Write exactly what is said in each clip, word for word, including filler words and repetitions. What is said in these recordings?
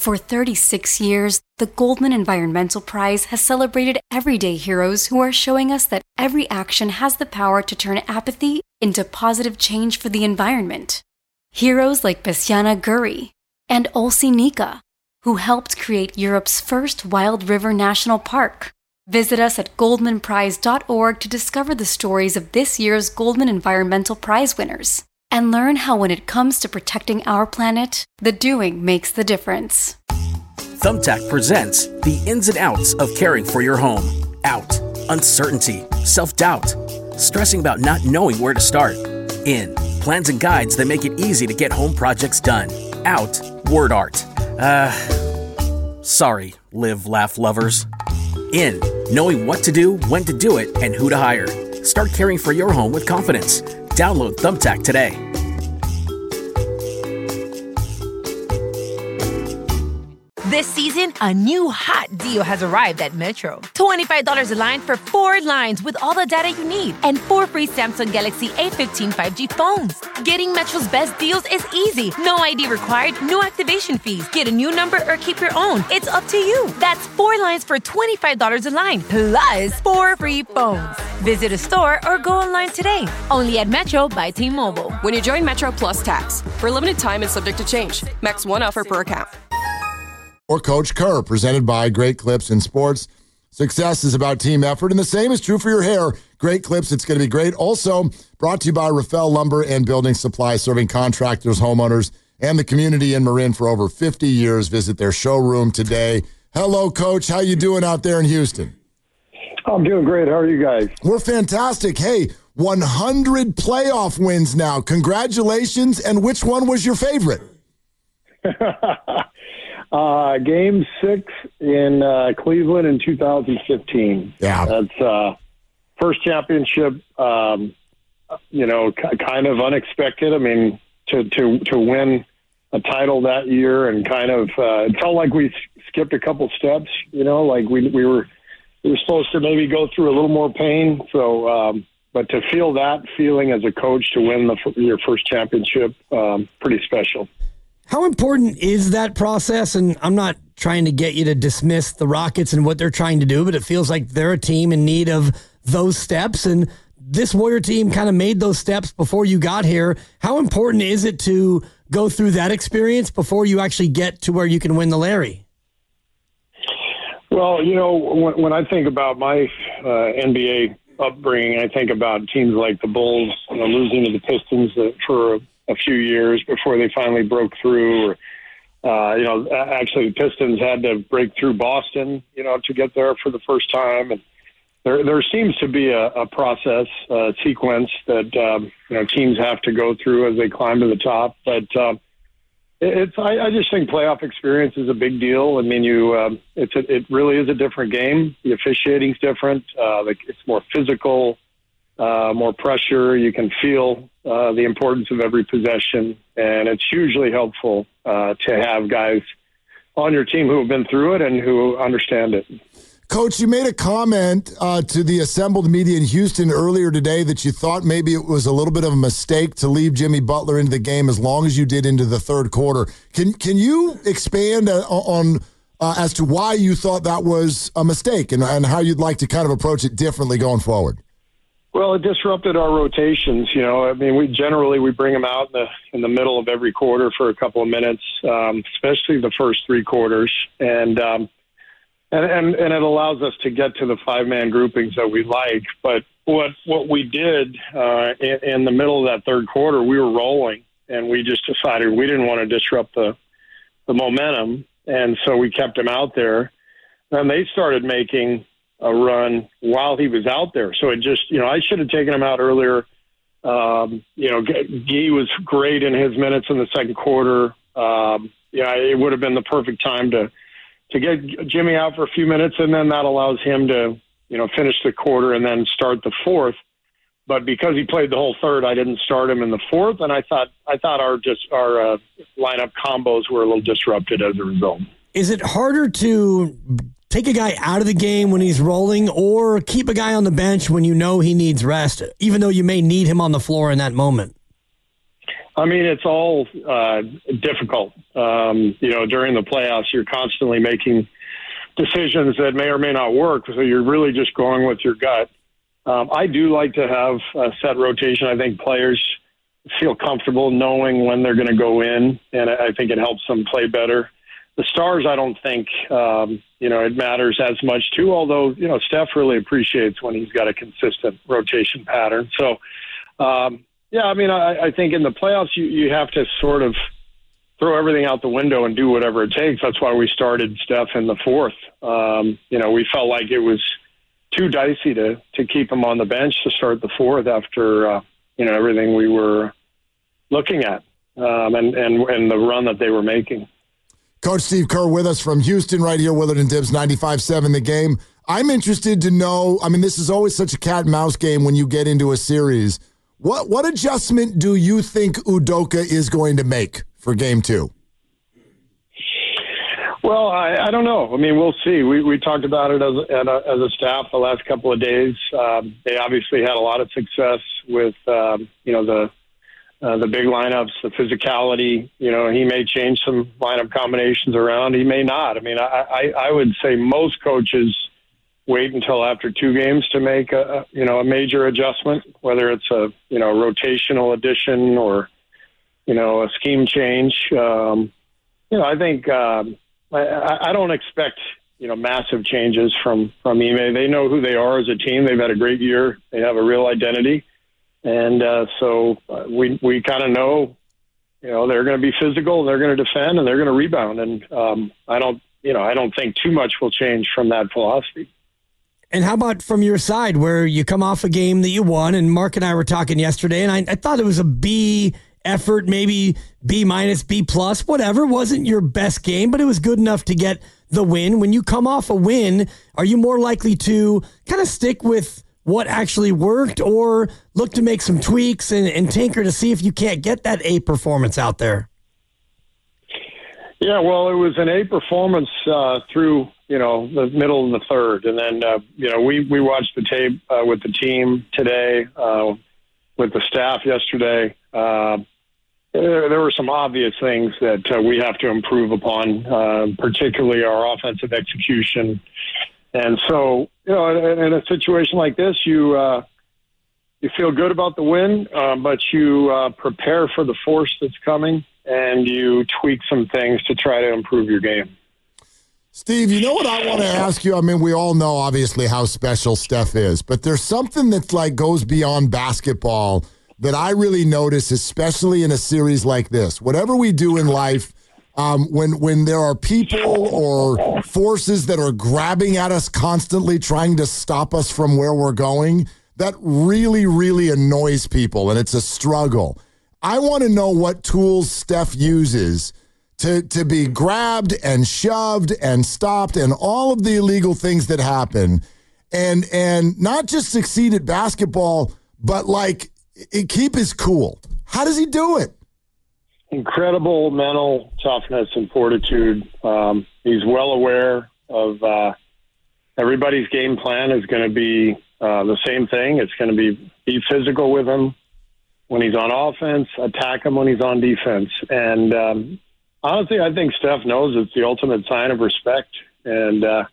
For thirty-six years, the Goldman Environmental Prize has celebrated everyday heroes who are showing us that every action has the power to turn apathy into positive change for the environment. Heroes like Besiana Guri and Olsi Nika, who helped create Europe's first wild river national park. Visit us at goldman prize dot org to discover the stories of this year's Goldman Environmental Prize winners and learn how when it comes to protecting our planet, the doing makes the difference. Thumbtack presents the ins and outs of caring for your home. Out, uncertainty, self-doubt, stressing about not knowing where to start. In, plans and guides that make it easy to get home projects done. Out, word art. Uh, sorry, live, laugh lovers. In, knowing what to do, when to do it, and who to hire. Start caring for your home with confidence. Download Thumbtack today. This season, a new hot deal has arrived at Metro. twenty-five dollars a line for four lines with all the data you need and four free Samsung Galaxy A fifteen five G phones. Getting Metro's best deals is easy. No I D required, no activation fees. Get a new number or keep your own. It's up to you. That's four lines for twenty-five dollars a line, plus four free phones. Visit a store or go online today. Only at Metro by T-Mobile. When you join Metro Plus Tax, for a limited time and subject to change. Max one offer per account. Or Coach Kerr, presented by Great Clips in Sports. Success is about team effort, and the same is true for your hair. Great Clips, it's going to be great. Also, brought to you by Rafael Lumber and Building Supply, serving contractors, homeowners, and the community in Marin for over fifty years. Visit their showroom today. Hello, Coach. How you doing out there in Houston? I'm doing great. How are you guys? We're fantastic. Hey, one hundred playoff wins now. Congratulations. And which one was your favorite? Uh, game six in uh, Cleveland in two thousand fifteen. Yeah. That's uh, first championship, um, you know, k- kind of unexpected. I mean, to, to, to win a title that year and kind of, uh, it felt like we s- skipped a couple steps, you know, like we, we were, we were supposed to maybe go through a little more pain. So, um, but to feel that feeling as a coach to win the, your first championship, um, pretty special. How important is that process? And I'm not trying to get you to dismiss the Rockets and what they're trying to do, but it feels like they're a team in need of those steps. And this Warrior team kind of made those steps before you got here. How important is it to go through that experience before you actually get to where you can win the Larry? Well, you know, when, when I think about my uh, N B A upbringing, I think about teams like the Bulls, you know, losing to the Pistons uh, for a few years before they finally broke through. Or, uh, you know, actually the Pistons had to break through Boston, you know, to get there for the first time. And there, there seems to be a, a process, a sequence that, um, you know, teams have to go through as they climb to the top. But uh, it's, I, I just think playoff experience is a big deal. I mean, you, um, it's, a, it really is a different game. The officiating's different. Uh, like it's more physical. Uh, more pressure. You can feel uh, the importance of every possession, and it's hugely helpful uh, to have guys on your team who have been through it and who understand it. Coach, you made a comment uh, to the assembled media in Houston earlier today that you thought maybe it was a little bit of a mistake to leave Jimmy Butler into the game as long as you did into the third quarter. Can can you expand uh, on uh, as to why you thought that was a mistake and, and how you'd like to kind of approach it differently going forward? Well, it disrupted our rotations. You know, I mean, we generally we bring them out in the in the middle of every quarter for a couple of minutes, um, especially the first three quarters, and um, and and and it allows us to get to the five man groupings that we like. But what what we did uh, in, in the middle of that third quarter, we were rolling, and we just decided we didn't want to disrupt the the momentum, and so we kept him out there. And they started making a run while he was out there. So it just, you know, I should have taken him out earlier. Um, you know, Guy was great in his minutes in the second quarter. Um, yeah, it would have been the perfect time to, to get Jimmy out for a few minutes. And then that allows him to, you know, finish the quarter and then start the fourth. But because he played the whole third, I didn't start him in the fourth. And I thought, I thought our just our uh, lineup combos were a little disrupted as a result. Is it harder to take a guy out of the game when he's rolling or keep a guy on the bench when you know he needs rest, even though you may need him on the floor in that moment? I mean, it's all uh, difficult. Um, you know, during the playoffs, you're constantly making decisions that may or may not work, so you're really just going with your gut. Um, I do like to have a set rotation. I think players feel comfortable knowing when they're going to go in, and I think it helps them play better. The stars, I don't think, um, you know, it matters as much too, although, you know, Steph really appreciates when he's got a consistent rotation pattern. So, um, yeah, I mean, I, I think in the playoffs, you, you have to sort of throw everything out the window and do whatever it takes. That's why we started Steph in the fourth. Um, you know, we felt like it was too dicey to, to keep him on the bench to start the fourth after, uh, you know, everything we were looking at um, and, and, and the run that they were making. Coach Steve Kerr with us from Houston right here, Willard and Dibs, ninety-five seven The Game. I'm interested to know, I mean, this is always such a cat and mouse game when you get into a series. What what adjustment do you think Udoka is going to make for game two? Well, I, I don't know. I mean, we'll see. We we talked about it as a, as a staff the last couple of days. Um, they obviously had a lot of success with, um, you know, the Uh, the big lineups, the physicality. You know, he may change some lineup combinations around. He may not. I mean, I, I, I would say most coaches wait until after two games to make a, you know, a major adjustment, whether it's a, you know, rotational addition or, you know, a scheme change. Um, you know, I think um, I, I don't expect, you know, massive changes from, from Ime. They know who they are as a team. They've had a great year. They have a real identity. And uh, so uh, we we kind of know, you know, they're going to be physical, they're going to defend, and they're going to rebound. And um, I don't, you know, I don't think too much will change from that philosophy. And how about from your side, where you come off a game that you won, and Mark and I were talking yesterday, and I, I thought it was a B effort, maybe B minus, B plus, whatever. It wasn't your best game, but it was good enough to get the win. When you come off a win, are you more likely to kind of stick with what actually worked or look to make some tweaks and, and tinker to see if you can't get that A performance out there? Yeah, well, it was an A performance uh, through, you know, the middle of the third. And then, uh, you know, we, we watched the tape uh, with the team today, uh, with the staff yesterday. Uh, there, there were some obvious things that uh, we have to improve upon, uh, particularly our offensive execution. And so, you know, in, in a situation like this, you uh, you feel good about the win, uh, but you uh, prepare for the force that's coming, and you tweak some things to try to improve your game. Steve, you know what I want to ask you? I mean, we all know, obviously, how special Steph is, but there's something that, like, goes beyond basketball that I really notice, especially in a series like this. Whatever we do in life, Um, when when there are people or forces that are grabbing at us constantly, trying to stop us from where we're going, that really, really annoys people, and it's a struggle. I want to know what tools Steph uses to, to be grabbed and shoved and stopped and all of the illegal things that happen, and and not just succeed at basketball, but, like, it, keep his cool. How does he do it? Incredible mental toughness and fortitude. Um, he's well aware of uh, everybody's game plan is going to be uh, the same thing. It's going to be be physical with him when he's on offense, attack him when he's on defense. And um, honestly, I think Steph knows it's the ultimate sign of respect, and uh,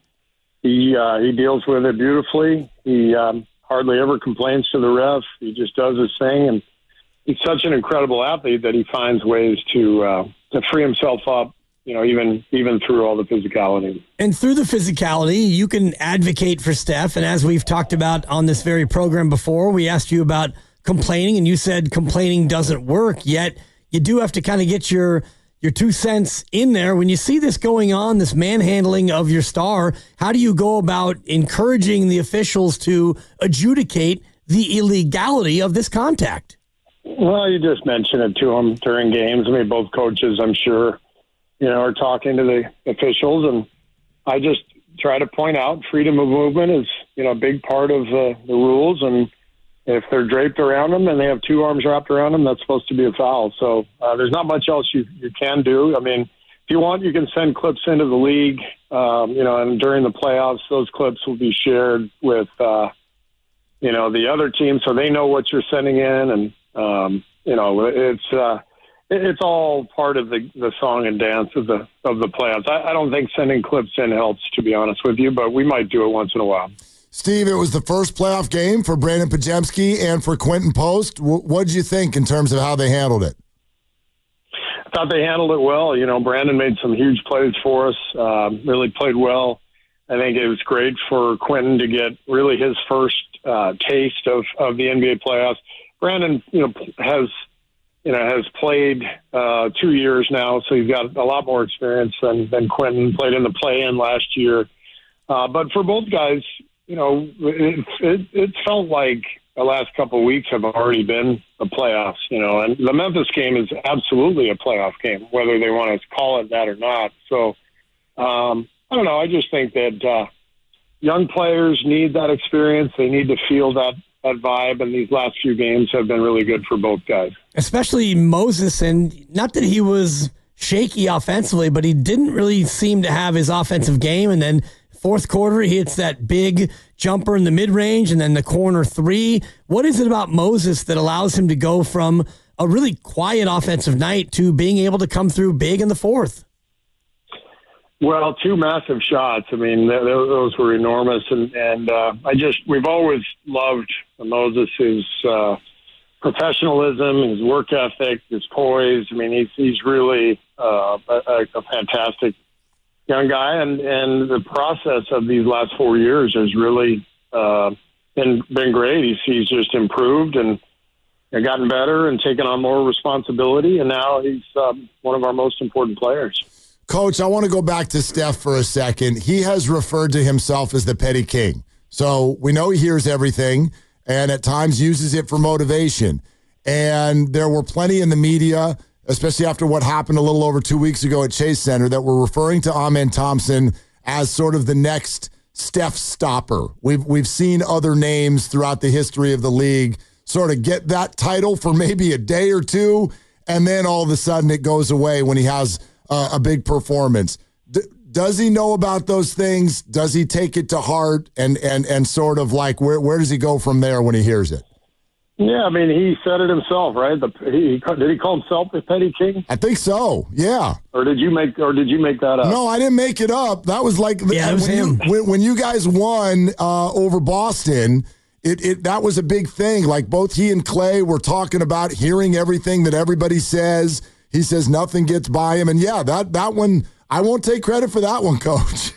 he uh, he deals with it beautifully. He um, hardly ever complains to the ref. He just does his thing, and he's such an incredible athlete that he finds ways to uh, to free himself up, you know, even even through all the physicality. And through the physicality, you can advocate for Steph. And as we've talked about on this very program before, we asked you about complaining, and you said complaining doesn't work. Yet you do have to kind of get your your two cents in there. When you see this going on, this manhandling of your star, how do you go about encouraging the officials to adjudicate the illegality of this contact? Well, you just mentioned it to them during games. I mean, both coaches, I'm sure, you know, are talking to the officials, and I just try to point out freedom of movement is, you know, a big part of uh, the rules, and if they're draped around them and they have two arms wrapped around them, that's supposed to be a foul. So uh, there's not much else you, you can do. I mean, if you want, you can send clips into the league, um, you know, and during the playoffs, those clips will be shared with, uh, you know, the other team so they know what you're sending in, and Um, you know, it's uh, it, it's all part of the, the song and dance of the of the playoffs. I, I don't think sending clips in helps, to be honest with you, but we might do it once in a while. Steve, it was the first playoff game for Brandon Podziemski and for Quinton Post. W- what did you think in terms of how they handled it? I thought they handled it well. You know, Brandon made some huge plays for us, uh, really played well. I think it was great for Quinton to get really his first uh, taste of, of the N B A playoffs. Brandon, you know, has you know has played uh, two years now, so he's got a lot more experience than than Quinton. Played in the play-in last year, uh, but for both guys, you know, it, it, it felt like the last couple of weeks have already been the playoffs. You know, and the Memphis game is absolutely a playoff game, whether they want to call it that or not. So. Um, I don't know. I just think that uh, young players need that experience. They need to feel that, that vibe, and these last few games have been really good for both guys. Especially Moses, and not that he was shaky offensively, but he didn't really seem to have his offensive game. And then fourth quarter, he hits that big jumper in the mid-range and then the corner three. What is it about Moses that allows him to go from a really quiet offensive night to being able to come through big in the fourth? Well, two massive shots. I mean, th- those were enormous, and and uh, I just we've always loved Moses' uh, professionalism, his work ethic, his poise. I mean, he's he's really uh, a, a fantastic young guy, and, and the process of these last four years has really uh, been been great. He's he's just improved and gotten better and taken on more responsibility, and now he's um, one of our most important players. Coach, I want to go back to Steph for a second. He has referred to himself as the petty king. So we know he hears everything and at times uses it for motivation. And there were plenty in the media, especially after what happened a little over two weeks ago at Chase Center, that were referring to Amen Thompson as sort of the next Steph stopper. We've, we've seen other names throughout the history of the league sort of get that title for maybe a day or two, and then all of a sudden it goes away when he has Uh, a big performance. D- does he know about those things? Does he take it to heart? And and and sort of like, where where does he go from there when he hears it? Yeah, I mean, he said it himself, right? The, he, did he call himself the petty king? I think so. Yeah. Or did you make or did you make that up? No, I didn't make it up. That was like yeah, it was when, him. You, when, when you guys won uh, over Boston. It, it that was a big thing. Like both he and Clay were talking about hearing everything that everybody says. He says nothing gets by him. And, yeah, that, that one, I won't take credit for that one, Coach.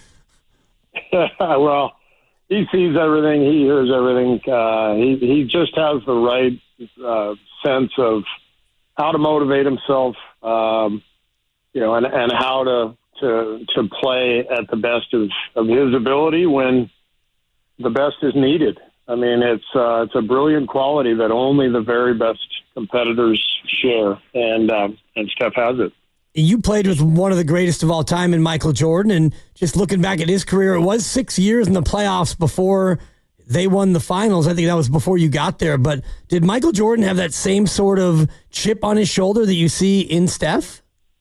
Well, he sees everything. He hears everything. Uh, he, he just has the right uh, sense of how to motivate himself, um, you know, and, and how to, to to play at the best of, of his ability when the best is needed. I mean, it's uh, it's a brilliant quality that only the very best competitors share, and um, and Steph has it. You played with one of the greatest of all time in Michael Jordan, and just looking back at his career, it was six years in the playoffs before they won the finals. I think that was before you got there, but did Michael Jordan have that same sort of chip on his shoulder that you see in Steph?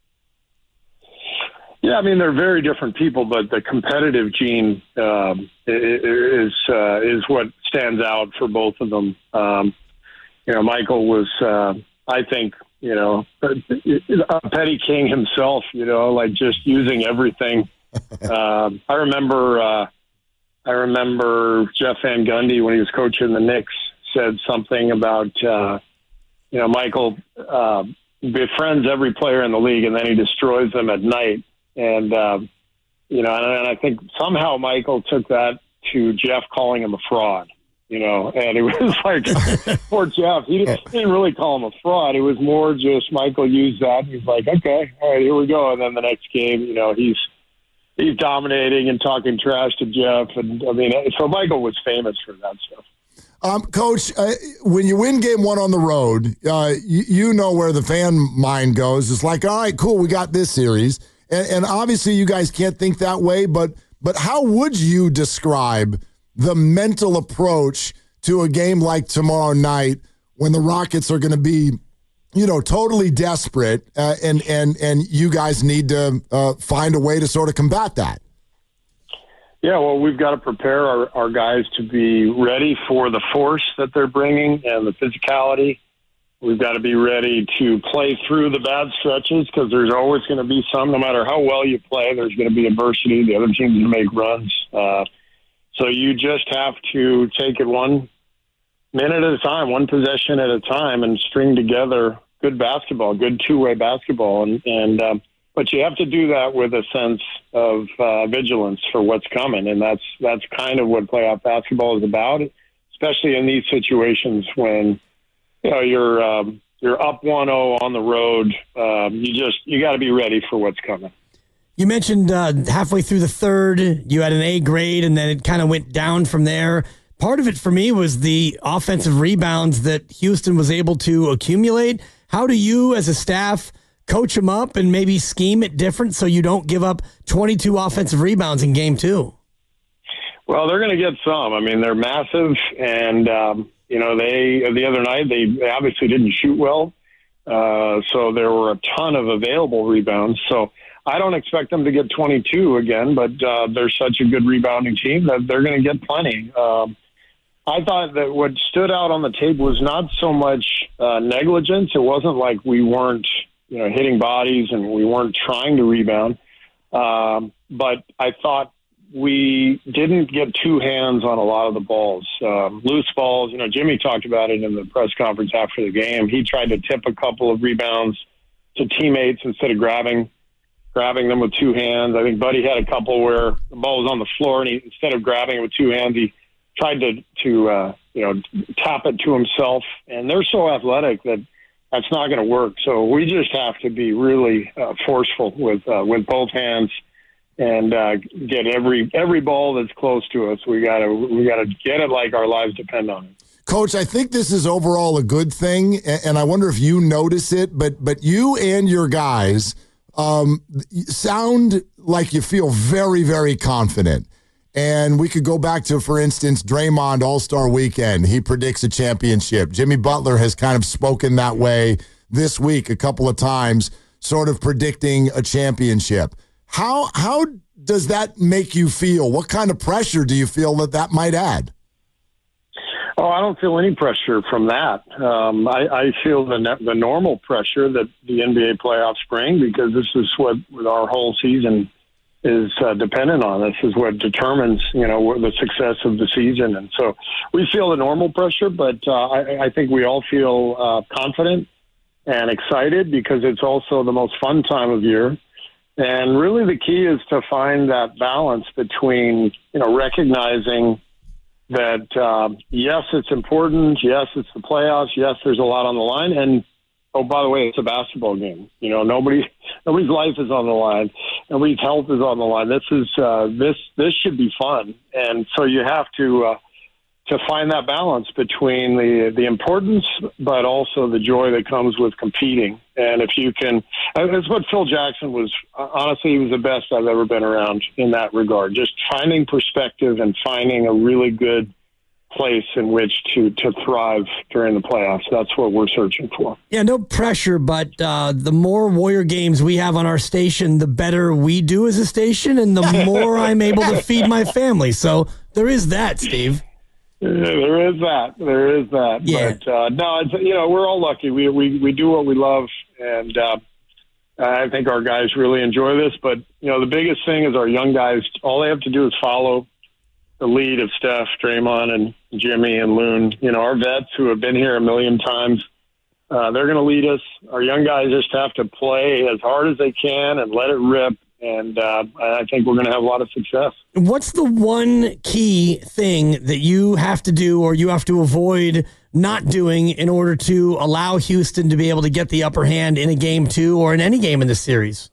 Yeah, I mean, they're very different people, but the competitive gene um, is uh, is what stands out for both of them. Um, you know, Michael was, uh, I think, you know, a petty king himself, you know, like just using everything. um, I remember uh, I remember Jeff Van Gundy, when he was coaching the Knicks, said something about, uh, you know, Michael uh, befriends every player in the league and then he destroys them at night. And, um, you know, and, and I think somehow Michael took that to Jeff calling him a fraud, you know, and it was like, poor Jeff, he didn't, he didn't really call him a fraud. It was more just Michael used that. He's like, okay, all right, here we go. And then the next game, you know, he's, he's dominating and talking trash to Jeff. And I mean, so Michael was famous for that stuff. Um, Coach, uh, when you win game one on the road, uh, you, you know where the fan mind goes. It's like, all right, cool, we got this series. And, and obviously you guys can't think that way, but but how would you describe the mental approach to a game like tomorrow night when the Rockets are going to be, you know, totally desperate uh, and, and, and you guys need to uh, find a way to sort of combat that? Yeah, well, we've got to prepare our, our guys to be ready for the force that they're bringing and the physicality. We've got to be ready to play through the bad stretches because there's always going to be some. No matter how well you play, there's going to be adversity. The other team's going to make runs. Uh, so you just have to take it one minute at a time, one possession at a time, and string together good basketball, good two-way basketball. And, and um, but you have to do that with a sense of uh, vigilance for what's coming, and that's that's kind of what playoff basketball is about, especially in these situations when you know you're um, you're up one oh on the road. Um, you just you got to be ready for what's coming. You mentioned uh, halfway through the third, you had an A grade, and then it kind of went down from there. Part of it for me was the offensive rebounds that Houston was able to accumulate. How do you, as a staff, coach them up and maybe scheme it different so you don't give up twenty-two offensive rebounds in game two? Well, they're going to get some. I mean, they're massive, and um, you know, they the other night they, they obviously didn't shoot well, uh, so there were a ton of available rebounds. So I don't expect them to get twenty-two again, but uh, they're such a good rebounding team that they're going to get plenty. Um, I thought that what stood out on the tape was not so much uh, negligence. It wasn't like we weren't, you know, hitting bodies and we weren't trying to rebound. Um, but I thought we didn't get two hands on a lot of the balls. Um, loose balls, you know, Jimmy talked about it in the press conference after the game. He tried to tip a couple of rebounds to teammates instead of grabbing grabbing them with two hands. I think Buddy had a couple where the ball was on the floor, and he, instead of grabbing it with two hands, he tried to, to uh, you know, tap it to himself. And they're so athletic that that's not going to work. So we just have to be really uh, forceful with uh, with both hands and uh, get every every ball that's close to us. We gotta we gotta get it like our lives depend on it. Coach, I think this is overall a good thing, and I wonder if you notice it. But but you and your guys um, sound like you feel very very confident. And we could go back to, for instance, Draymond All-Star Weekend. He predicts a championship. Jimmy Butler has kind of spoken that way this week a couple of times, sort of predicting a championship. How how does that make you feel? What kind of pressure do you feel that that might add? Oh, I don't feel any pressure from that. Um, I, I feel the the normal pressure that the N B A playoffs bring, because this is what our whole season is uh, dependent on. This is what determines, you know, the success of the season. And so we feel the normal pressure, but uh, I, I think we all feel uh, confident and excited because it's also the most fun time of year. And really the key is to find that balance between, you know, recognizing that, uh, yes, it's important. Yes, it's the playoffs. Yes, there's a lot on the line. And, oh, by the way, it's a basketball game. You know, nobody, nobody's life is on the line. Nobody's health is on the line. This is uh, this this should be fun, and so you have to uh, to find that balance between the the importance, but also the joy that comes with competing. And if you can, it's what Phil Jackson was. Honestly, he was the best I've ever been around in that regard. Just finding perspective and finding a really good place in which to to thrive during the playoffs. That's what we're searching for. Yeah, no pressure, but uh, the more Warrior games we have on our station, the better we do as a station, and the more I'm able to feed my family. So there is that, Steve. Yeah, there is that. There is that. Yeah. But uh, no, it's, you know, we're all lucky. We we we do what we love, and uh, I think our guys really enjoy this. But you know, the biggest thing is our young guys. All they have to do is follow the lead of Steph, Draymond, and Jimmy and Loon. You know, our vets who have been here a million times, uh, they're going to lead us. Our young guys just have to play as hard as they can and let it rip. And uh, I think we're going to have a lot of success. What's the one key thing that you have to do or you have to avoid not doing in order to allow Houston to be able to get the upper hand in a game two or in any game in this series?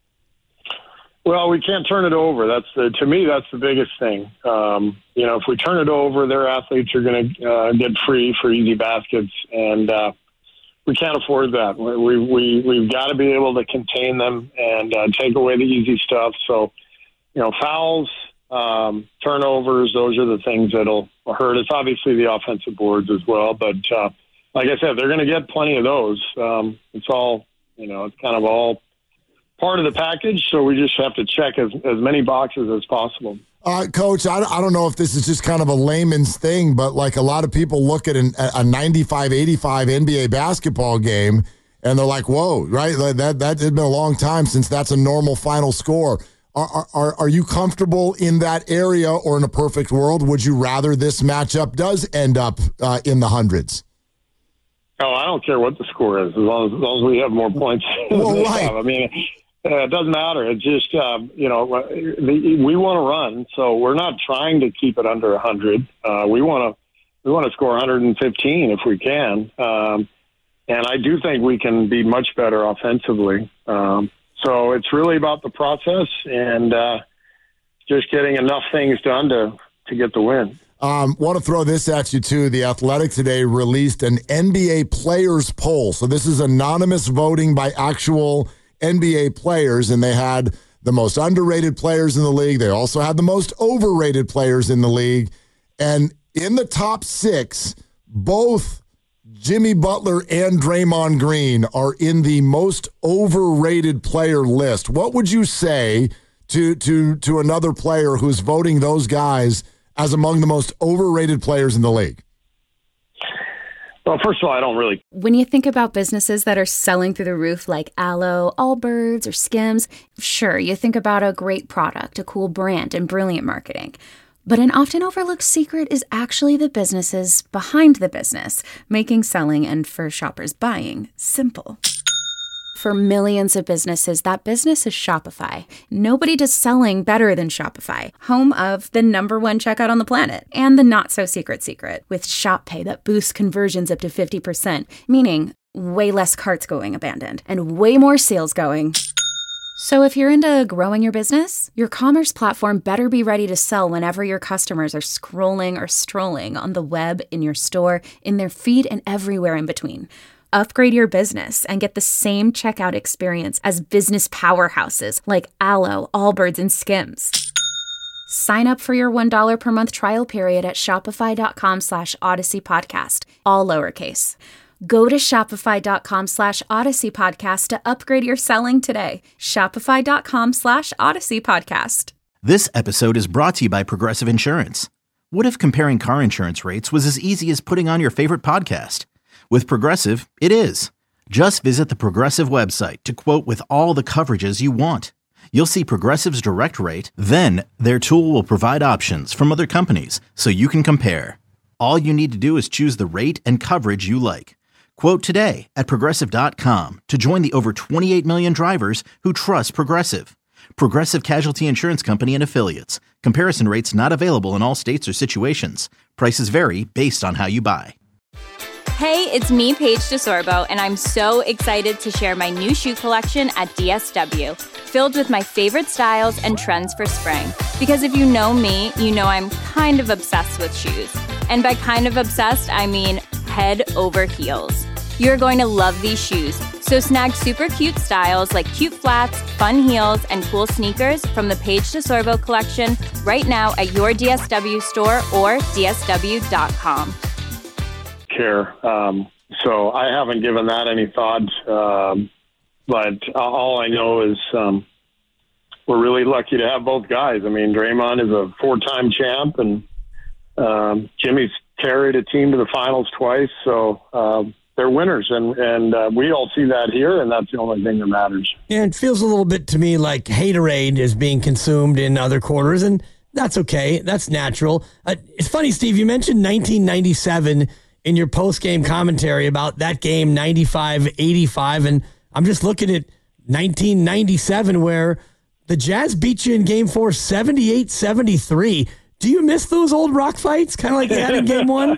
Well, we can't turn it over. That's the, to me, that's the biggest thing. Um, you know, if we turn it over, their athletes are going to uh, get free for easy baskets, and uh, we can't afford that. We we we've got to be able to contain them and uh, take away the easy stuff. So, you know, fouls, um, turnovers, those are the things that'll hurt us. Obviously, the offensive boards as well, but uh, like I said, they're going to get plenty of those. Um, it's all, you know, it's kind of all part of the package, so we just have to check as, as many boxes as possible. Uh, Coach, I, I don't know if this is just kind of a layman's thing, but like a lot of people look at an, a ninety-five eighty-five N B A basketball game and they're like, whoa, right? Like that that had been a long time since that's a normal final score. Are, are, are you comfortable in that area, or in a perfect world, would you rather this matchup does end up uh, in the hundreds? Oh, I don't care what the score is, as long as, as, long as we have more points. Well, right. I mean, uh, it doesn't matter. It's just, um, you know, the, we want to run, so we're not trying to keep it under one hundred. Uh, we want to we want to score one hundred fifteen if we can. Um, and I do think we can be much better offensively. Um, so it's really about the process and uh, just getting enough things done to, to get the win. Um, want to throw this at you, too. The Athletic today released an N B A players poll. So this is anonymous voting by actual N B A players, and they had the most underrated players in the league. They also had the most overrated players in the league. And in the top six, both Jimmy Butler and Draymond Green are in the most overrated player list. What would you say to to to another player who's voting those guys as among the most overrated players in the league? Well, first of all, I don't really. When you think about businesses that are selling through the roof like Aloe, Allbirds, or Skims, sure, you think about a great product, a cool brand, and brilliant marketing. But an often overlooked secret is actually the businesses behind the business, making selling and, for shoppers, buying simple. For millions of businesses, that business is Shopify. Nobody does selling better than Shopify, home of the number one checkout on the planet and the not-so-secret secret with Shop Pay that boosts conversions up to fifty percent, meaning way less carts going abandoned and way more sales going. So if you're into growing your business, your commerce platform better be ready to sell whenever your customers are scrolling or strolling on the web, in your store, in their feed, and everywhere in between. Upgrade your business and get the same checkout experience as business powerhouses like Aloe, Allbirds, and Skims. Sign up for your one dollar per month trial period at shopify.com slash Odyssey Podcast, all lowercase. Go to shopify.com slash Odyssey Podcast to upgrade your selling today. Shopify.com slash Odyssey Podcast. This episode is brought to you by Progressive Insurance. What if comparing car insurance rates was as easy as putting on your favorite podcast? With Progressive, it is. Just visit the Progressive website to quote with all the coverages you want. You'll see Progressive's direct rate, then their tool will provide options from other companies so you can compare. All you need to do is choose the rate and coverage you like. Quote today at Progressive dot com to join the over twenty-eight million drivers who trust Progressive. Progressive Casualty Insurance Company and Affiliates. Comparison rates not available in all states or situations. Prices vary based on how you buy. Hey, it's me, Paige DeSorbo, and I'm so excited to share my new shoe collection at D S W, filled with my favorite styles and trends for spring. Because if you know me, you know I'm kind of obsessed with shoes. And by kind of obsessed, I mean head over heels. You're going to love these shoes, so snag super cute styles like cute flats, fun heels, and cool sneakers from the Paige DeSorbo collection right now at your D S W store or D S W dot com. Care. Um, so I haven't given that any thought, um, but all I know is um, we're really lucky to have both guys. I mean, Draymond is a four-time champ, and um, Jimmy's carried a team to the finals twice, so um, they're winners, and, and uh, we all see that here, and that's the only thing that matters. Yeah, it feels a little bit to me like haterade is being consumed in other quarters, and that's okay. That's natural. Uh, it's funny, Steve, you mentioned nineteen ninety-seven in your post-game commentary about that game, ninety-five eighty-five, and I'm just looking at nineteen ninety-seven where the Jazz beat you in game four, seventy-eight seventy-three. Do you miss those old rock fights, kind of like you had in game one?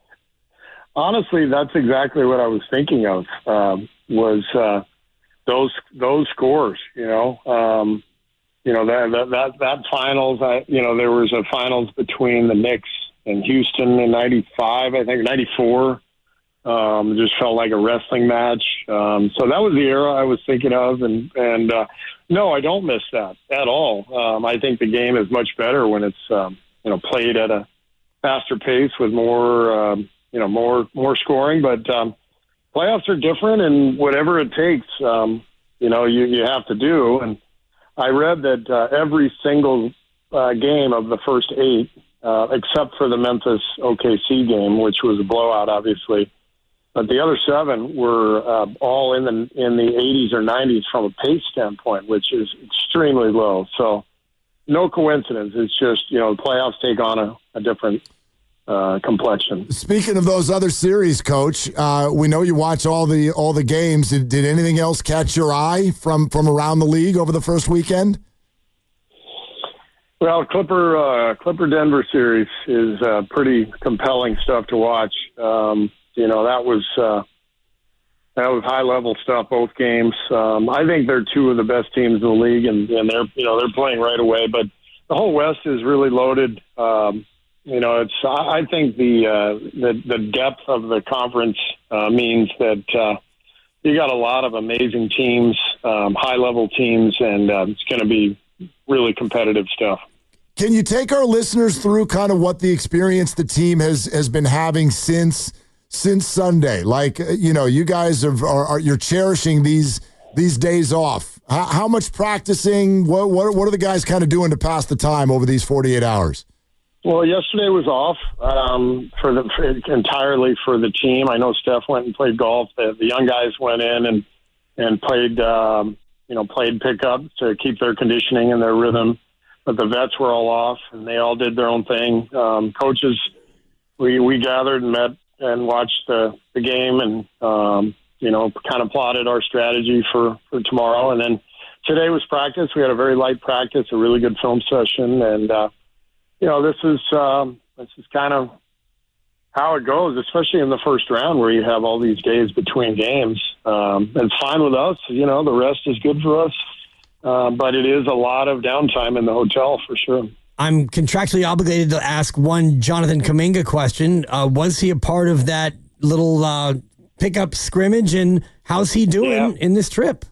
Honestly, that's exactly what I was thinking of, um, was uh, those those scores, you know. Um, you know, that, that, that, that finals, I, you know, there was a finals between the Knicks and Houston in ninety-five, I think, ninety-four. Um, it just felt like a wrestling match. Um, so that was the era I was thinking of. And, and uh, no, I don't miss that at all. Um, I think the game is much better when it's, um, you know, played at a faster pace with more, um, you know, more, more scoring. But um, playoffs are different, and whatever it takes, um, you know, you, you have to do. And I read that uh, every single uh, game of the first eight, uh, except for the Memphis O K C game, which was a blowout, obviously. But the other seven were uh, all in the in the eighties or nineties from a pace standpoint, which is extremely low. So no coincidence. It's just, you know, the playoffs take on a, a different uh, complexion. Speaking of those other series, Coach, uh, we know you watch all the all the games. Did, did anything else catch your eye from, from around the league over the first weekend? Well, Clipper uh, Clipper Denver series is uh, pretty compelling stuff to watch. Um, you know, that was uh, that was high level stuff. Both games. Um, I think they're two of the best teams in the league, and, and they're you know they're playing right away. But the whole West is really loaded. Um, you know, it's I, I think the, uh, the the depth of the conference uh, means that uh, you got a lot of amazing teams, um, high level teams, and uh, it's going to be really competitive stuff. Can you take our listeners through kind of what the experience the team has has been having since since Sunday? Like, you know, you guys have, are, are you're cherishing these these days off. How, how much practicing? What, what what are the guys kind of doing to pass the time over these forty-eight hours? Well, yesterday was off um, for the for, entirely for the team. I know Steph went and played golf. The, the young guys went in and and played um, you know played pickup to keep their conditioning and their rhythm. But the vets were all off, and they all did their own thing. Um, coaches, we we gathered and met and watched the, the game and, um, you know, kind of plotted our strategy for, for tomorrow. And then today was practice. We had a very light practice, a really good film session. And, uh, you know, this is um, this is kind of how it goes, especially in the first round where you have all these days between games. Um, it's fine with us. You know, the rest is good for us. Uh, but it is a lot of downtime in the hotel for sure. I'm contractually obligated to ask one Jonathan Kuminga question. Uh, was he a part of that little uh, pickup scrimmage, and how's he doing yeah. in this trip?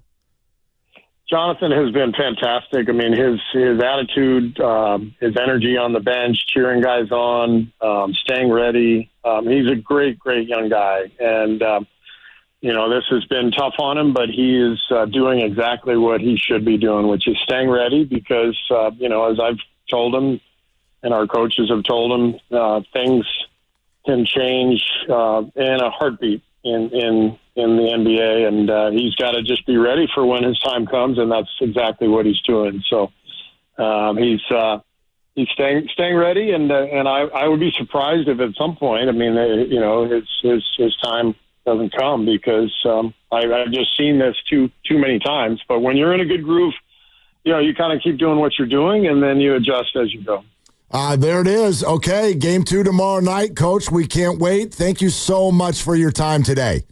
Jonathan has been fantastic. I mean, his his attitude, um, his energy on the bench, cheering guys on, um, staying ready. Um, he's a great, great young guy. And, um, you know, this has been tough on him, but he is uh, doing exactly what he should be doing, which is staying ready because, uh, you know, as I've told him and our coaches have told him, uh, things can change uh, in a heartbeat in, in, in the N B A. And uh, he's got to just be ready for when his time comes, and that's exactly what he's doing. So um, he's uh, he's staying staying ready, and uh, and I, I would be surprised if at some point, I mean, uh, you know, his his his time doesn't come because um, I, I've just seen this too too many times. But when you're in a good groove, you know, you kind of keep doing what you're doing, and then you adjust as you go. Uh, there it is. Okay, game two tomorrow night, Coach. We can't wait. Thank you so much for your time today.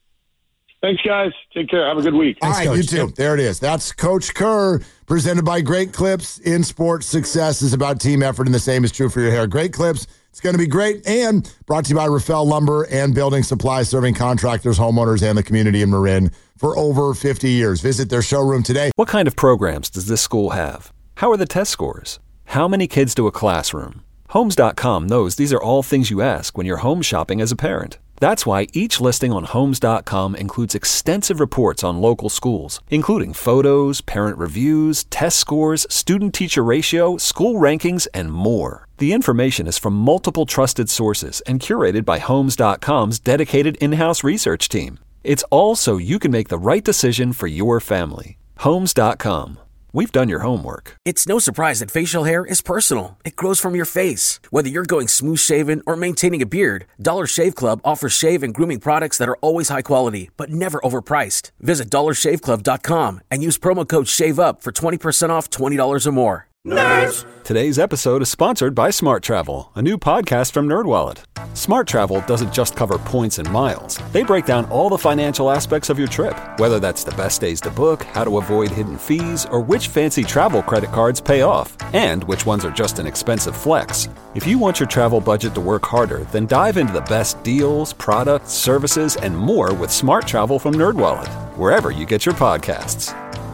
Thanks, guys. Take care. Have a good week. All Thanks, right, Coach. you too. There it is. That's Coach Kerr, presented by Great Clips. In sports, success is about team effort, and the same is true for your hair. Great Clips. It's going to be great, and brought to you by Rafael Lumber and Building Supply, serving contractors, homeowners, and the community in Marin for over fifty years. Visit their showroom today. What kind of programs does this school have? How are the test scores? How many kids do a classroom? Homes dot com knows these are all things you ask when you're home shopping as a parent. That's why each listing on Homes dot com includes extensive reports on local schools, including photos, parent reviews, test scores, student-teacher ratio, school rankings, and more. The information is from multiple trusted sources and curated by Homes dot com's dedicated in-house research team. It's all so you can make the right decision for your family. Homes dot com. We've done your homework. It's no surprise that facial hair is personal. It grows from your face. Whether you're going smooth shaven or maintaining a beard, Dollar Shave Club offers shave and grooming products that are always high quality, but never overpriced. Visit dollar shave club dot com and use promo code SHAVEUP for twenty percent off twenty dollars or more. Nerds! Today's episode is sponsored by Smart Travel, a new podcast from NerdWallet. Smart Travel doesn't just cover points and miles. They break down all the financial aspects of your trip, whether that's the best days to book, how to avoid hidden fees, or which fancy travel credit cards pay off, and which ones are just an expensive flex. If you want your travel budget to work harder, then dive into the best deals, products, services, and more with Smart Travel from NerdWallet, wherever you get your podcasts.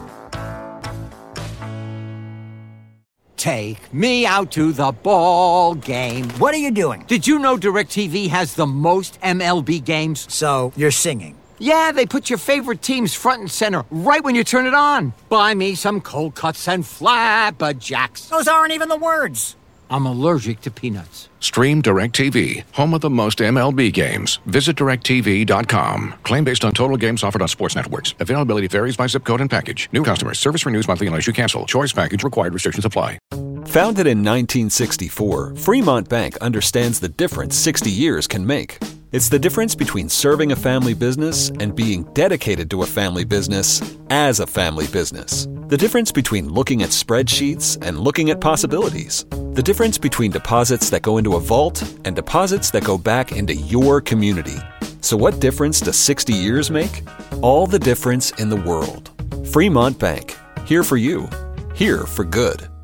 Take me out to the ball game. What are you doing? Did you know DirecTV has the most M L B games? So, you're singing. Yeah, they put your favorite teams front and center right when you turn it on. Buy me some cold cuts and flapjacks. Those aren't even the words. I'm allergic to peanuts. Stream DirecTV, home of the most M L B games. Visit direct T V dot com. Claim based on total games offered on sports networks. Availability varies by zip code and package. New customers. Service renews monthly unless you cancel. Choice package required. Restrictions apply. Founded in nineteen sixty-four, Fremont Bank understands the difference sixty years can make. It's the difference between serving a family business and being dedicated to a family business as a family business. The difference between looking at spreadsheets and looking at possibilities. The difference between deposits that go into a vault and deposits that go back into your community. So what difference does sixty years make? All the difference in the world. Fremont Bank. Here for you. Here for good.